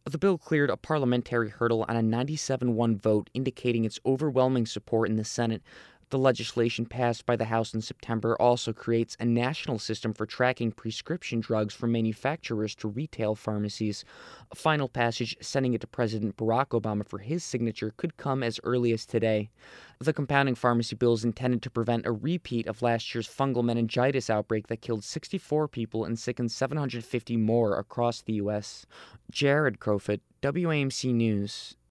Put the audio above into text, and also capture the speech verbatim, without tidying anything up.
The bill cleared a parliamentary hurdle on a ninety-seven one vote, indicating its overwhelming support in the Senate. The legislation passed by the House in September also creates a national system for tracking prescription drugs from manufacturers to retail pharmacies. A final passage sending it to President Barack Obama for his signature could come as early as today. The compounding pharmacy bill is intended to prevent a repeat of last year's fungal meningitis outbreak that killed sixty-four people and sickened seven hundred fifty more across the U S. Jared Crofit, W A M C News.